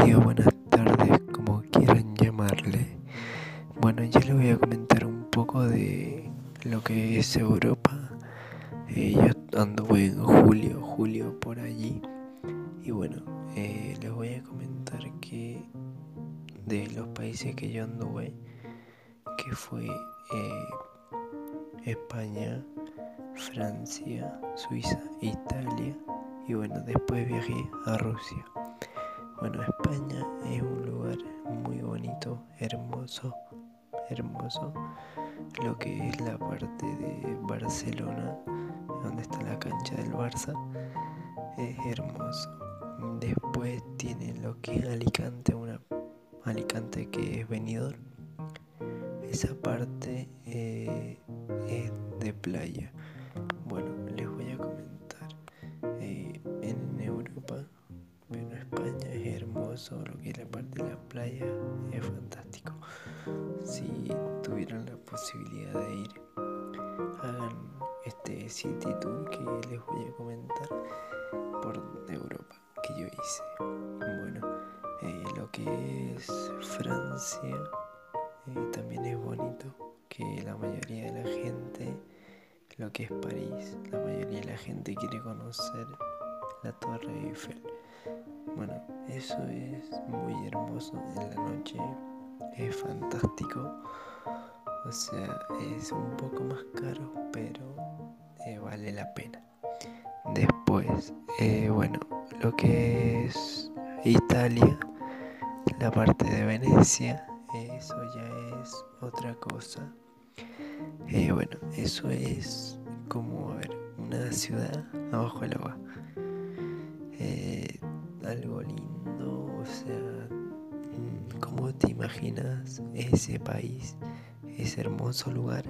días, buenas tardes, como quieran llamarle. Bueno, yo les voy a comentar un poco de lo que es Europa. Yo anduve en julio por allí. Y bueno, les voy a comentar que de los países que yo anduve, que fue España, Francia, Suiza, Italia. Y bueno, después viajé a Rusia. Bueno, España es un lugar muy bonito, hermoso. Lo que es la parte de Barcelona, donde está la cancha del Barça, es hermoso. Después tiene lo que es Alicante que es Benidorm. Esa parte es de playa. Bueno, les voy a comentar. En Europa, bueno, España es hermoso, lo que es la parte de la playa es fantástico. Si tuvieran la posibilidad de ir, hagan este city tour que les voy a comentar por Europa que yo hice. Bueno, lo que es Francia también es bonito, que la mayoría de la gente, lo que es París, la mayoría de la gente quiere conocer la Torre Eiffel. Bueno, eso es muy hermoso en la noche, es fantástico. O sea, es un poco más caro, pero vale la pena. Después, bueno, lo que es Italia, la parte de Venecia, eso ya es otra cosa. Bueno, eso es como, a ver, una ciudad abajo del agua. Algo lindo, o sea, ¿cómo te imaginas ese país, ese hermoso lugar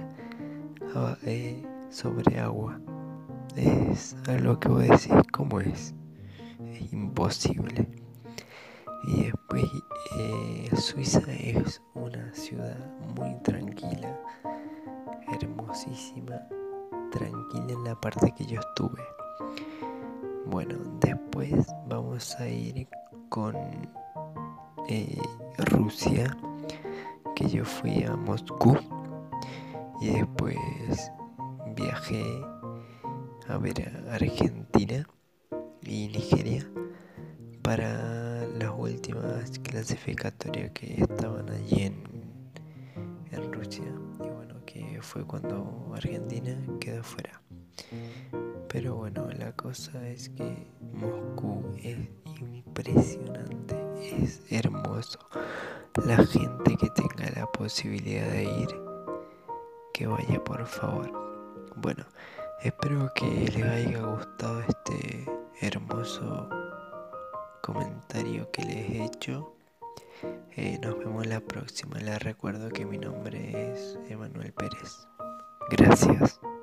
sobre agua? Es algo que vos decís, ¿cómo es? Es imposible. Y después Suiza es una ciudad muy tranquila, hermosísima, tranquila en la parte que yo estuve. Bueno, después vamos a ir con Rusia, que yo fui a Moscú y después viajé a ver a Argentina y Nigeria para las últimas clasificatorias que estaban allí en Rusia. Y bueno, que fue cuando Argentina quedó fuera. Pero bueno, la cosa es que Moscú es impresionante, es hermoso. La gente que tenga la posibilidad de ir, que vaya por favor. Bueno, espero que les haya gustado este hermoso comentario que les he hecho. Nos vemos la próxima. Les recuerdo que mi nombre es Emanuel Pérez. Gracias.